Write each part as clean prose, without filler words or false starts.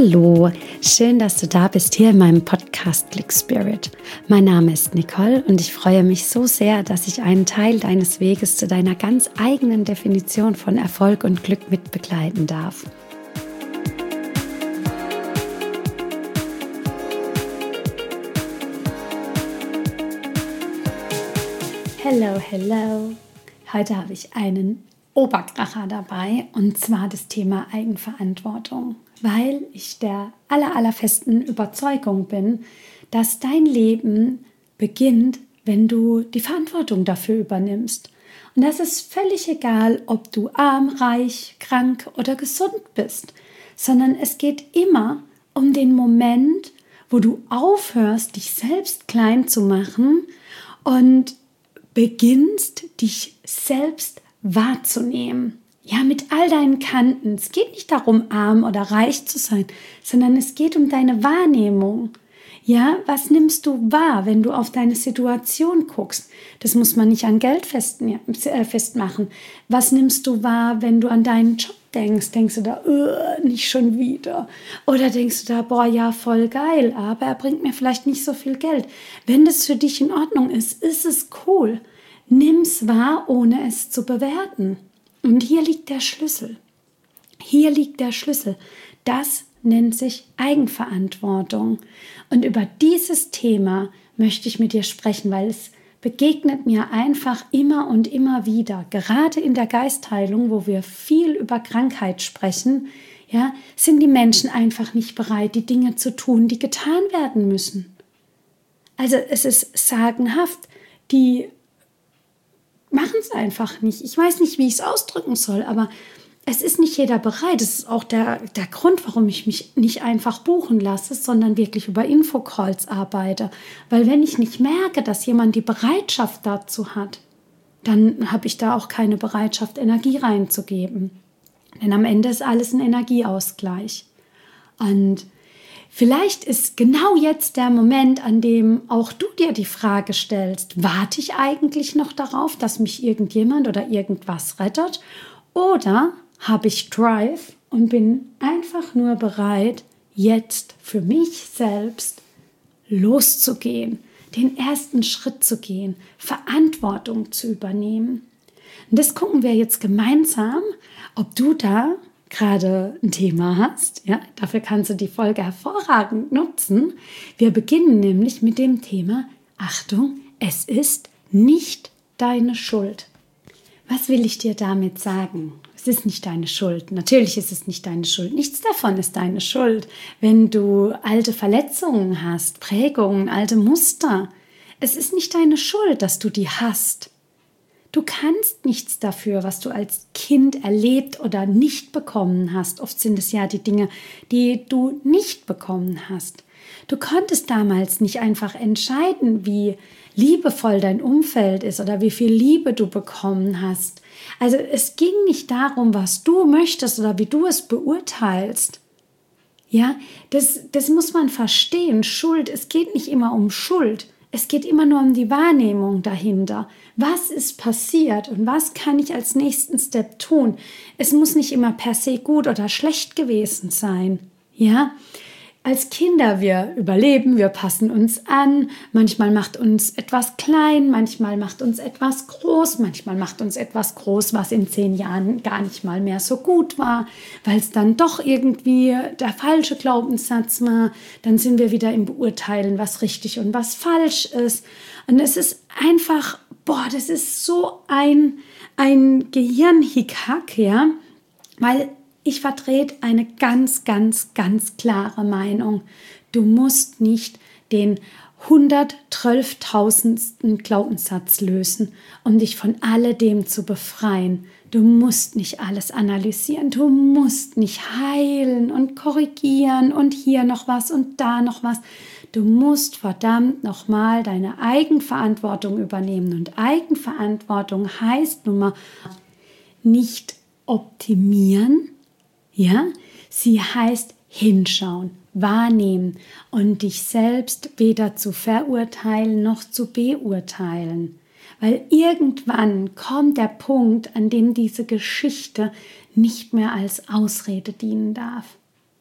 Hallo, schön, dass du da bist hier in meinem Podcast Click Spirit. Mein Name ist Nicole und ich freue mich so sehr, dass ich einen Teil deines Weges zu deiner ganz eigenen Definition von Erfolg und Glück mit begleiten darf. Hello. Heute habe ich einen Oberkracher dabei und zwar das Thema Eigenverantwortung, weil ich der allerfesten Überzeugung bin, dass dein Leben beginnt, wenn du die Verantwortung dafür übernimmst. Und das ist völlig egal, ob du arm, reich, krank oder gesund bist, sondern es geht immer um den Moment, wo du aufhörst, dich selbst klein zu machen und beginnst, dich selbst wahrzunehmen. Ja, mit all deinen Kanten. Es geht nicht darum, arm oder reich zu sein, sondern es geht um deine Wahrnehmung. Ja, was nimmst du wahr, wenn du auf deine Situation guckst? Das muss man nicht an Geld festmachen. Was nimmst du wahr, wenn du an deinen Job denkst? Denkst du da, nicht schon wieder? Oder denkst du da, boah, ja, voll geil, aber er bringt mir vielleicht nicht so viel Geld. Wenn das für dich in Ordnung ist, ist es cool. Nimm's wahr, ohne es zu bewerten. Und hier liegt der Schlüssel. Das nennt sich Eigenverantwortung. Und über dieses Thema möchte ich mit dir sprechen, weil es begegnet mir einfach immer und immer wieder. Gerade in der Geistheilung, wo wir viel über Krankheit sprechen, ja, sind die Menschen einfach nicht bereit, die Dinge zu tun, die getan werden müssen. Also es ist sagenhaft, die machen es einfach nicht. Ich weiß nicht, wie ich es ausdrücken soll, aber es ist nicht jeder bereit. Das ist auch der Grund, warum ich mich nicht einfach buchen lasse, sondern wirklich über Infocalls arbeite. Weil wenn ich nicht merke, dass jemand die Bereitschaft dazu hat, dann habe ich da auch keine Bereitschaft, Energie reinzugeben. Denn am Ende ist alles ein Energieausgleich. Und vielleicht ist genau jetzt der Moment, an dem auch du dir die Frage stellst, warte ich eigentlich noch darauf, dass mich irgendjemand oder irgendwas rettet? Oder habe ich Drive und bin einfach nur bereit, jetzt für mich selbst loszugehen, den ersten Schritt zu gehen, Verantwortung zu übernehmen? Und das gucken wir jetzt gemeinsam, ob du da gerade ein Thema hast. Ja, dafür kannst du die Folge hervorragend nutzen. Wir beginnen nämlich mit dem Thema, Achtung, es ist nicht deine Schuld. Was will ich dir damit sagen? Es ist nicht deine Schuld. Natürlich ist es nicht deine Schuld. Nichts davon ist deine Schuld. Wenn du alte Verletzungen hast, Prägungen, alte Muster, es ist nicht deine Schuld, dass du die hast. Du kannst nichts dafür, was du als Kind erlebt oder nicht bekommen hast. Oft sind es ja die Dinge, die du nicht bekommen hast. Du konntest damals nicht einfach entscheiden, wie liebevoll dein Umfeld ist oder wie viel Liebe du bekommen hast. Also es ging nicht darum, was du möchtest oder wie du es beurteilst. Ja, das muss man verstehen. Schuld, es geht nicht immer um Schuld. Es geht immer nur um die Wahrnehmung dahinter. Was ist passiert und was kann ich als nächsten Step tun? Es muss nicht immer per se gut oder schlecht gewesen sein. Ja? Als Kinder, wir überleben, wir passen uns an. Manchmal macht uns etwas klein, manchmal macht uns etwas groß, manchmal macht uns etwas groß, was in 10 Jahren gar nicht mal mehr so gut war, weil es dann doch irgendwie der falsche Glaubenssatz war. Dann sind wir wieder im Beurteilen, was richtig und was falsch ist. Und es ist einfach, das ist so ein Gehirnhickhack, ja, weil ich vertrete eine ganz klare Meinung. Du musst nicht den 112.000. Glaubenssatz lösen, um dich von alledem zu befreien. Du musst nicht alles analysieren, du musst nicht heilen und korrigieren und hier noch was und da noch was. Du musst verdammt nochmal deine Eigenverantwortung übernehmen. Und Eigenverantwortung heißt nun mal nicht optimieren, ja, sie heißt hinschauen, wahrnehmen und dich selbst weder zu verurteilen noch zu beurteilen. Weil irgendwann kommt der Punkt, an dem diese Geschichte nicht mehr als Ausrede dienen darf.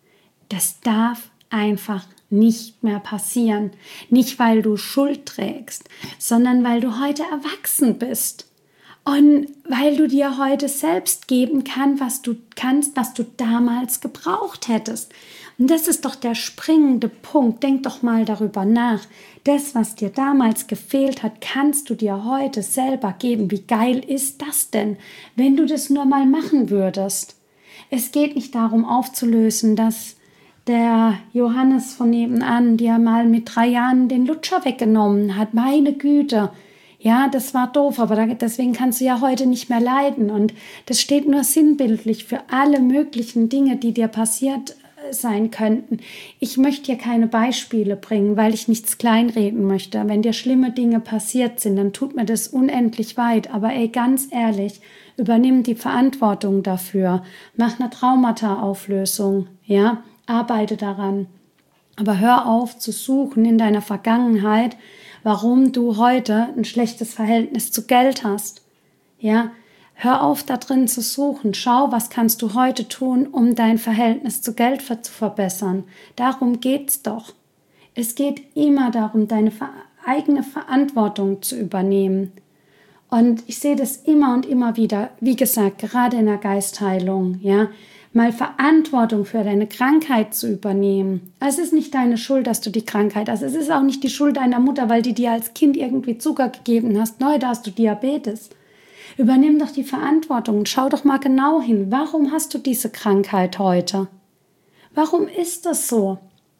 Das darf einfach nicht mehr passieren. Nicht, weil du Schuld trägst, sondern weil du heute erwachsen bist. Und weil du dir heute selbst geben kannst, was du damals gebraucht hättest. Und das ist doch der springende Punkt. Denk doch mal darüber nach. Das, was dir damals gefehlt hat, kannst du dir heute selber geben. Wie geil ist das denn, wenn du das nur mal machen würdest? Es geht nicht darum aufzulösen, dass der Johannes von nebenan dir mal mit 3 Jahren den Lutscher weggenommen hat. Meine Güte. Ja, das war doof, aber deswegen kannst du ja heute nicht mehr leiden. Und das steht nur sinnbildlich für alle möglichen Dinge, die dir passiert sein könnten. Ich möchte hier keine Beispiele bringen, weil ich nichts kleinreden möchte. Wenn dir schlimme Dinge passiert sind, dann tut mir das unendlich leid. Aber ganz ehrlich, übernimm die Verantwortung dafür. Mach eine Traumata-Auflösung, ja, arbeite daran. Aber hör auf zu suchen in deiner Vergangenheit, warum du heute ein schlechtes Verhältnis zu Geld hast. Ja, hör auf da drin zu suchen. Schau, was kannst du heute tun, um dein Verhältnis zu Geld zu verbessern. Darum geht's doch. Es geht immer darum, deine eigene Verantwortung zu übernehmen. Und ich sehe das immer und immer wieder, wie gesagt, gerade in der Geistheilung, ja, mal Verantwortung für deine Krankheit zu übernehmen. Es ist nicht deine Schuld, dass du die Krankheit hast. Es ist auch nicht die Schuld deiner Mutter, weil die dir als Kind irgendwie Zucker gegeben hast. Neu, da hast du Diabetes. Übernimm doch die Verantwortung und schau doch mal genau hin. Warum hast du diese Krankheit heute? Warum ist das so?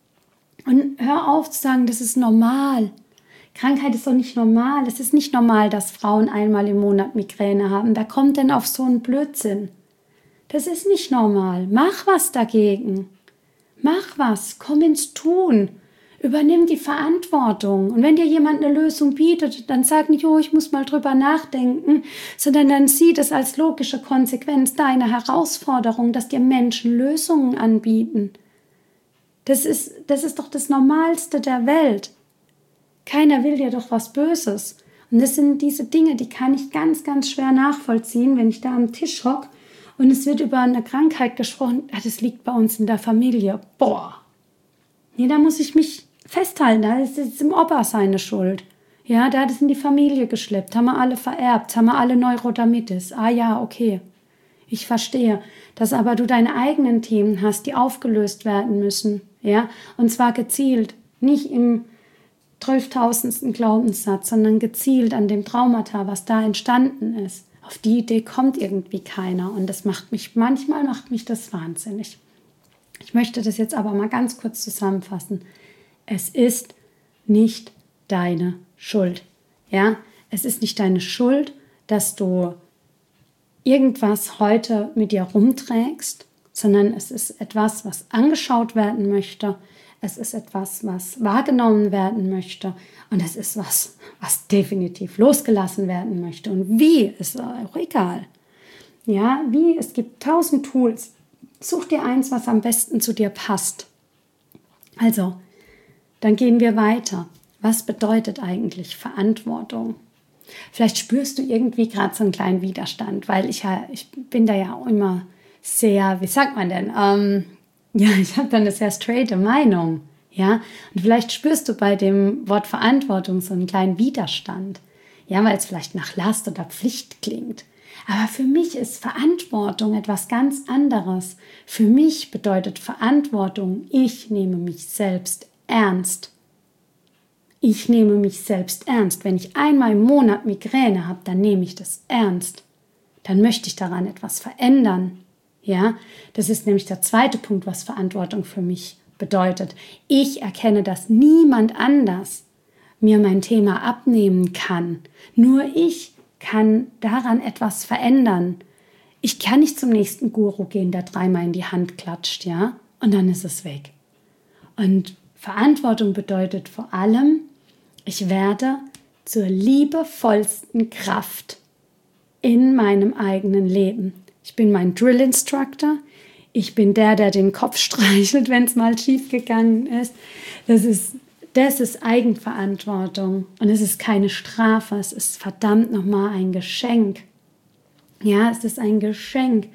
Und hör auf zu sagen, das ist normal. Krankheit ist doch nicht normal. Es ist nicht normal, dass Frauen einmal im Monat Migräne haben. Wer kommt denn auf so einen Blödsinn? Das ist nicht normal. Mach was dagegen. Mach was. Komm ins Tun. Übernimm die Verantwortung. Und wenn dir jemand eine Lösung bietet, dann sag nicht, oh, ich muss mal drüber nachdenken, sondern dann sieh das als logische Konsequenz deiner Herausforderung, dass dir Menschen Lösungen anbieten. Das ist doch das Normalste der Welt. Keiner will dir doch was Böses. Und das sind diese Dinge, die kann ich ganz, ganz schwer nachvollziehen, wenn ich da am Tisch hocke und es wird über eine Krankheit gesprochen. Ja, das liegt bei uns in der Familie. Boah. Nee, da muss ich mich festhalten. Da ist jetzt im Opa seine Schuld. Ja, der hat es in die Familie geschleppt. Haben wir alle vererbt. Haben wir alle Neurodermitis. Ah ja, okay. Ich verstehe. Dass aber du deine eigenen Themen hast, die aufgelöst werden müssen. Ja, und zwar gezielt. Nicht im 12.000. Glaubenssatz, sondern gezielt an dem Traumata, was da entstanden ist. Auf die Idee kommt irgendwie keiner und manchmal macht mich das wahnsinnig. Ich möchte das jetzt aber mal ganz kurz zusammenfassen. Es ist nicht deine Schuld. Ja, es ist nicht deine Schuld, dass du irgendwas heute mit dir rumträgst, sondern es ist etwas, was angeschaut werden möchte. Es ist etwas, was wahrgenommen werden möchte und es ist was definitiv losgelassen werden möchte. Und wie, ist auch egal. Ja, wie, es gibt 1000 Tools. Such dir eins, was am besten zu dir passt. Also, dann gehen wir weiter. Was bedeutet eigentlich Verantwortung? Vielleicht spürst du irgendwie gerade so einen kleinen Widerstand, weil ich bin da ja auch immer sehr, wie sagt man denn, ja, ich habe da eine sehr straighte Meinung, ja. Und vielleicht spürst du bei dem Wort Verantwortung so einen kleinen Widerstand, ja, weil es vielleicht nach Last oder Pflicht klingt. Aber für mich ist Verantwortung etwas ganz anderes. Für mich bedeutet Verantwortung, ich nehme mich selbst ernst. Ich nehme mich selbst ernst. Wenn ich einmal im Monat Migräne habe, dann nehme ich das ernst. Dann möchte ich daran etwas verändern. Ja, das ist nämlich der zweite Punkt, was Verantwortung für mich bedeutet. Ich erkenne, dass niemand anders mir mein Thema abnehmen kann. Nur ich kann daran etwas verändern. Ich kann nicht zum nächsten Guru gehen, der 3-mal in die Hand klatscht, ja, und dann ist es weg. Und Verantwortung bedeutet vor allem, ich werde zur liebevollsten Kraft in meinem eigenen Leben. Ich bin mein Drill Instructor. Ich bin der den Kopf streichelt, wenn es mal schief gegangen ist. Das ist Eigenverantwortung und es ist keine Strafe. Es ist verdammt nochmal ein Geschenk. Ja, es ist ein Geschenk,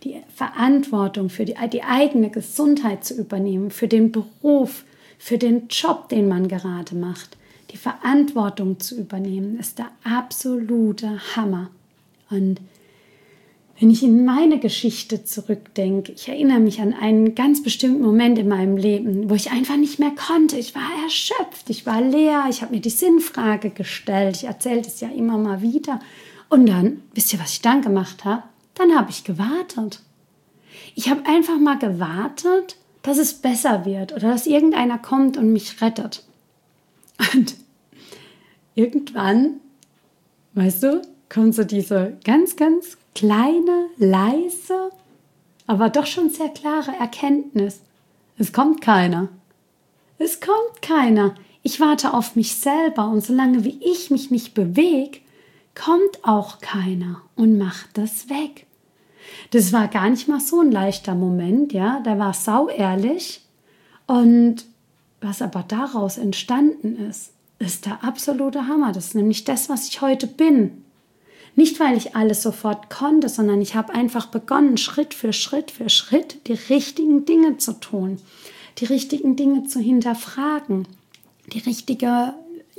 die Verantwortung für die eigene Gesundheit zu übernehmen, für den Beruf, für den Job, den man gerade macht. Die Verantwortung zu übernehmen, ist der absolute Hammer. Und wenn ich in meine Geschichte zurückdenke, ich erinnere mich an einen ganz bestimmten Moment in meinem Leben, wo ich einfach nicht mehr konnte. Ich war erschöpft, ich war leer, ich habe mir die Sinnfrage gestellt. Ich erzähle das ja immer mal wieder. Und dann, wisst ihr, was ich dann gemacht habe? Dann habe ich gewartet. Ich habe einfach mal gewartet, dass es besser wird oder dass irgendeiner kommt und mich rettet. Und irgendwann, weißt du, kommt so diese ganz, ganz kleine, leise, aber doch schon sehr klare Erkenntnis. Es kommt keiner. Es kommt keiner. Ich warte auf mich selber und solange wie ich mich nicht bewege, kommt auch keiner und macht das weg. Das war gar nicht mal so ein leichter Moment, ja, der war sauehrlich und was aber daraus entstanden ist, ist der absolute Hammer. Das ist nämlich das, was ich heute bin. Nicht, weil ich alles sofort konnte, sondern ich habe einfach begonnen, Schritt für Schritt für Schritt die richtigen Dinge zu tun, die richtigen Dinge zu hinterfragen, die richtige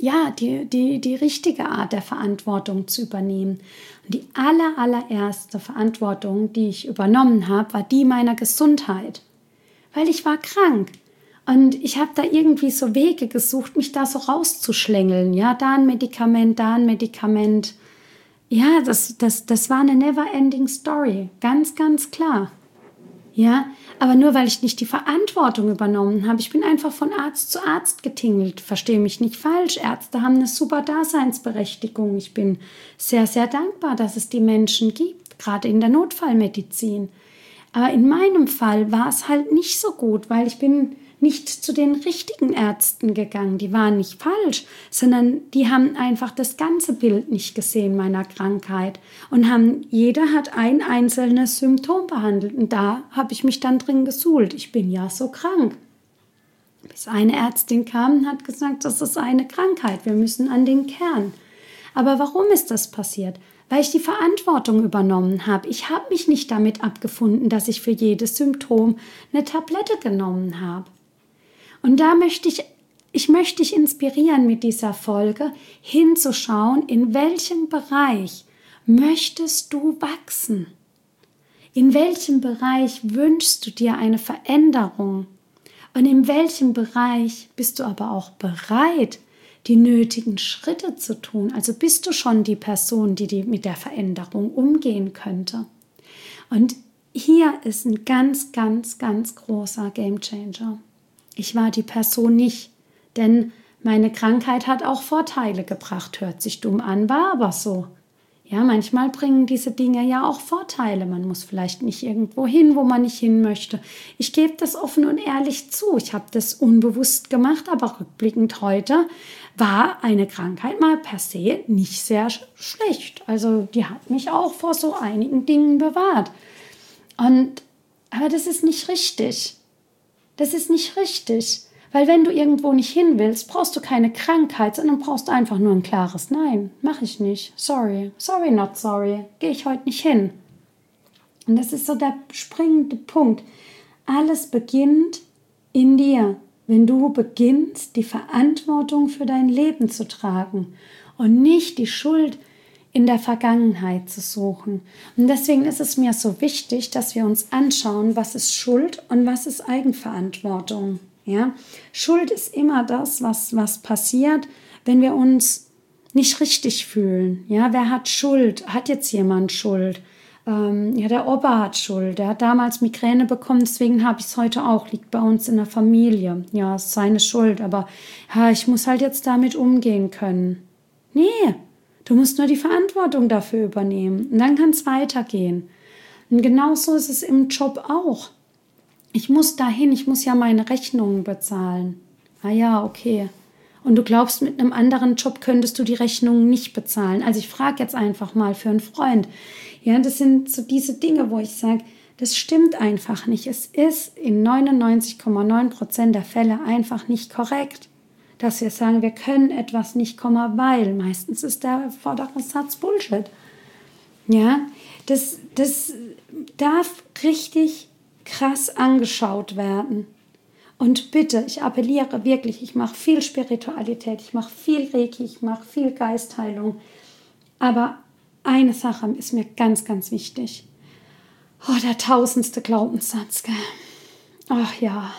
Art der Verantwortung zu übernehmen. Und die allererste Verantwortung, die ich übernommen habe, war die meiner Gesundheit, weil ich war krank. Und ich habe da irgendwie so Wege gesucht, mich da so rauszuschlängeln. Ja, da ein Medikament, da ein Medikament. Ja, das war eine never-ending Story, ganz, ganz klar. Ja, aber nur weil ich nicht die Verantwortung übernommen habe. Ich bin einfach von Arzt zu Arzt getingelt. Verstehe mich nicht falsch. Ärzte haben eine super Daseinsberechtigung. Ich bin sehr, sehr dankbar, dass es die Menschen gibt, gerade in der Notfallmedizin. Aber in meinem Fall war es halt nicht so gut, weil ich bin nicht zu den richtigen Ärzten gegangen. Die waren nicht falsch, sondern die haben einfach das ganze Bild nicht gesehen meiner Krankheit und jeder hat ein einzelnes Symptom behandelt. Und da habe ich mich dann drin gesuhlt. Ich bin ja so krank. Bis eine Ärztin kam und hat gesagt, das ist eine Krankheit, wir müssen an den Kern. Aber warum ist das passiert? Weil ich die Verantwortung übernommen habe. Ich habe mich nicht damit abgefunden, dass ich für jedes Symptom eine Tablette genommen habe. Und da möchte ich inspirieren mit dieser Folge, hinzuschauen, in welchem Bereich möchtest du wachsen? In welchem Bereich wünschst du dir eine Veränderung? Und in welchem Bereich bist du aber auch bereit, die nötigen Schritte zu tun? Also bist du schon die Person, die mit der Veränderung umgehen könnte? Und hier ist ein ganz, ganz, ganz großer Gamechanger. Ich war die Person nicht, denn meine Krankheit hat auch Vorteile gebracht. Hört sich dumm an, war aber so. Ja, manchmal bringen diese Dinge ja auch Vorteile. Man muss vielleicht nicht irgendwo hin, wo man nicht hin möchte. Ich gebe das offen und ehrlich zu. Ich habe das unbewusst gemacht, aber rückblickend heute war eine Krankheit mal per se nicht sehr schlecht. Also die hat mich auch vor so einigen Dingen bewahrt. Aber das ist nicht richtig. Das ist nicht richtig, weil wenn du irgendwo nicht hin willst, brauchst du keine Krankheit, sondern brauchst einfach nur ein klares Nein. Mach ich nicht. Sorry, not sorry. Gehe ich heute nicht hin. Und das ist so der springende Punkt. Alles beginnt in dir, wenn du beginnst, die Verantwortung für dein Leben zu tragen und nicht die Schuld in der Vergangenheit zu suchen. Und deswegen ist es mir so wichtig, dass wir uns anschauen, was ist Schuld und was ist Eigenverantwortung. Ja? Schuld ist immer das, was passiert, wenn wir uns nicht richtig fühlen. Ja? Wer hat Schuld? Hat jetzt jemand Schuld? Der Opa hat Schuld. Der hat damals Migräne bekommen, deswegen habe ich es heute auch. Liegt bei uns in der Familie. Ja, ist seine Schuld, aber ich muss halt jetzt damit umgehen können. Nee. Du musst nur die Verantwortung dafür übernehmen und dann kann es weitergehen. Und genauso ist es im Job auch. Ich muss dahin, ich muss ja meine Rechnungen bezahlen. Ah ja, okay. Und du glaubst, mit einem anderen Job könntest du die Rechnungen nicht bezahlen. Also ich frage jetzt einfach mal für einen Freund. Ja, das sind so diese Dinge, wo ich sage, das stimmt einfach nicht. Es ist in 99,9% der Fälle einfach nicht korrekt, dass wir sagen, wir können etwas nicht, weil meistens ist der vordere Satz Bullshit. Ja, das darf richtig krass angeschaut werden. Und bitte, ich appelliere wirklich, ich mache viel Spiritualität, ich mache viel Reiki, ich mache viel Geistheilung. Aber eine Sache ist mir ganz, ganz wichtig. Oh, der 1000. Glaubenssatz, gell? Ach ja,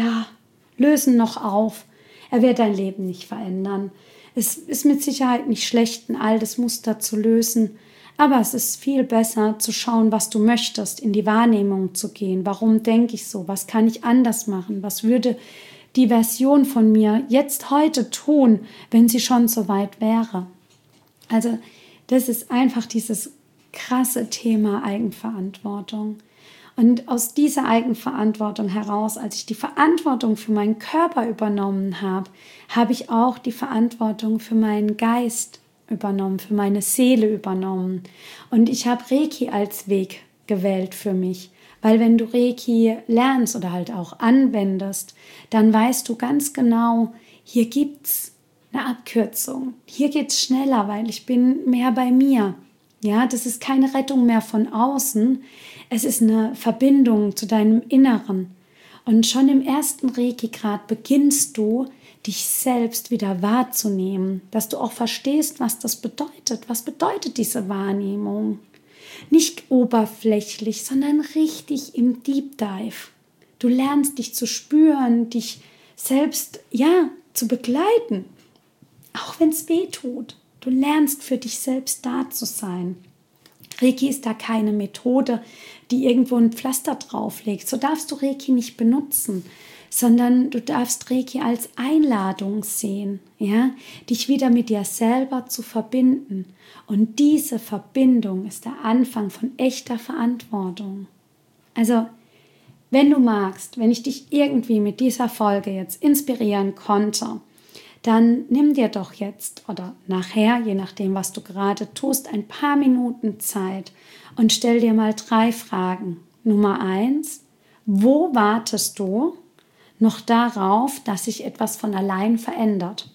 lösen noch auf. Er wird dein Leben nicht verändern. Es ist mit Sicherheit nicht schlecht, ein altes Muster zu lösen. Aber es ist viel besser zu schauen, was du möchtest, in die Wahrnehmung zu gehen. Warum denke ich so? Was kann ich anders machen? Was würde die Version von mir jetzt heute tun, wenn sie schon so weit wäre? Also das ist einfach dieses krasse Thema Eigenverantwortung. Und aus dieser Eigenverantwortung heraus, als ich die Verantwortung für meinen Körper übernommen habe, habe ich auch die Verantwortung für meinen Geist übernommen, für meine Seele übernommen. Und ich habe Reiki als Weg gewählt für mich. Weil wenn du Reiki lernst oder halt auch anwendest, dann weißt du ganz genau, hier gibt es eine Abkürzung. Hier geht es schneller, weil ich bin mehr bei mir. Ja, das ist keine Rettung mehr von außen. Es ist eine Verbindung zu deinem Inneren. Und schon im ersten Reiki-Grad beginnst du, dich selbst wieder wahrzunehmen, dass du auch verstehst, was das bedeutet. Was bedeutet diese Wahrnehmung? Nicht oberflächlich, sondern richtig im Deep Dive. Du lernst dich zu spüren, dich selbst, zu begleiten, auch wenn es weh tut. Du lernst für dich selbst da zu sein. Reiki ist da keine Methode, die irgendwo ein Pflaster drauflegt. So darfst du Reiki nicht benutzen, sondern du darfst Reiki als Einladung sehen, dich wieder mit dir selber zu verbinden. Und diese Verbindung ist der Anfang von echter Verantwortung. Also, wenn du magst, wenn ich dich irgendwie mit dieser Folge jetzt inspirieren konnte, dann nimm dir doch jetzt oder nachher, je nachdem, was du gerade tust, ein paar Minuten Zeit und stell dir mal 3 Fragen. Nummer 1, wo wartest du noch darauf, dass sich etwas von allein verändert?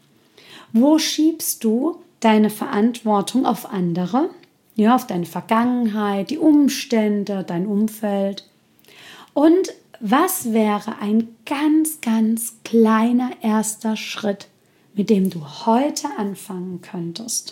Wo schiebst du deine Verantwortung auf andere? Ja, auf deine Vergangenheit, die Umstände, dein Umfeld. Und was wäre ein ganz, ganz kleiner erster Schritt, mit dem du heute anfangen könntest?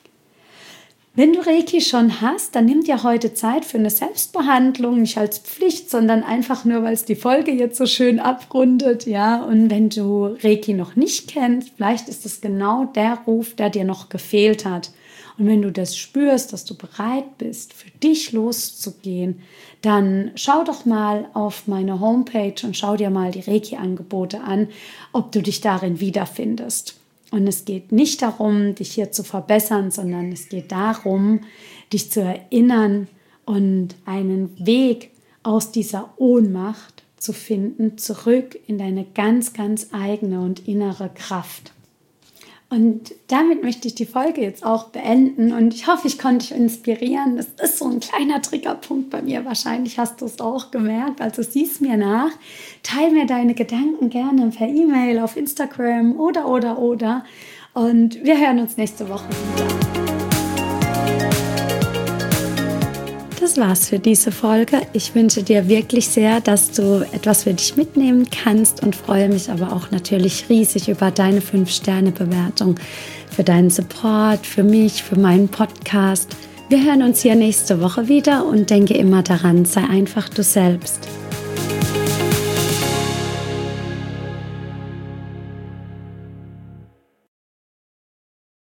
Wenn du Reiki schon hast, dann nimm dir heute Zeit für eine Selbstbehandlung, nicht als Pflicht, sondern einfach nur, weil es die Folge jetzt so schön abrundet, Und wenn du Reiki noch nicht kennst, vielleicht ist es genau der Ruf, der dir noch gefehlt hat. Und wenn du das spürst, dass du bereit bist, für dich loszugehen, dann schau doch mal auf meine Homepage und schau dir mal die Reiki-Angebote an, ob du dich darin wiederfindest. Und es geht nicht darum, dich hier zu verbessern, sondern es geht darum, dich zu erinnern und einen Weg aus dieser Ohnmacht zu finden, zurück in deine ganz, ganz eigene und innere Kraft. Und damit möchte ich die Folge jetzt auch beenden und ich hoffe, ich konnte dich inspirieren. Das ist so ein kleiner Triggerpunkt bei mir. Wahrscheinlich hast du es auch gemerkt. Also sieh's mir nach. Teil mir deine Gedanken gerne per E-Mail, auf Instagram oder. Und wir hören uns nächste Woche wieder. Das war's für diese Folge. Ich wünsche dir wirklich sehr, dass du etwas für dich mitnehmen kannst und freue mich aber auch natürlich riesig über deine 5-Sterne-Bewertung, für deinen Support, für mich, für meinen Podcast. Wir hören uns hier nächste Woche wieder und denke immer daran, sei einfach du selbst.